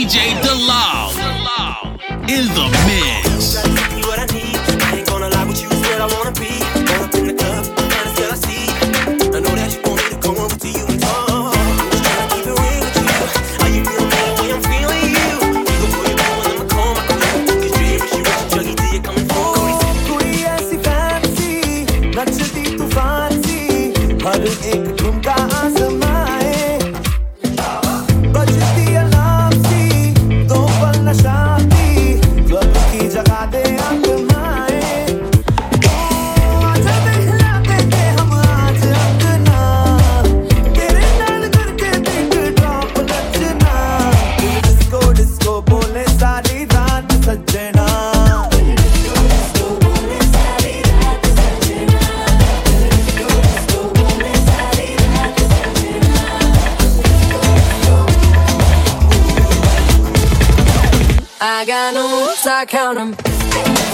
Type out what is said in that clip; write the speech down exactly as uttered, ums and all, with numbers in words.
J Delau in the mix. I ain't gonna lie with you, is where I wanna be. All up in the club, trying to sell I see. I know that you want me to come over to you and talk. Just trying to keep it real with you. How you feel me the way I'm feeling you? Even before you go, I'ma call my crew. Cause dream is you rich and juggy till you coming for. कुड़ी ऐसी fancy नचती तूफान सी हर एक ठुमका आजमाए बजती alarm सी दो पल नशाती club की जगह दे आजमाए आजा दिखला देते हम आज अंगना तेरे नाल करके बिग ड्रॉप नचना डिस्को डिस्को बोले सारी रात सजना I got no rules, I count 'em.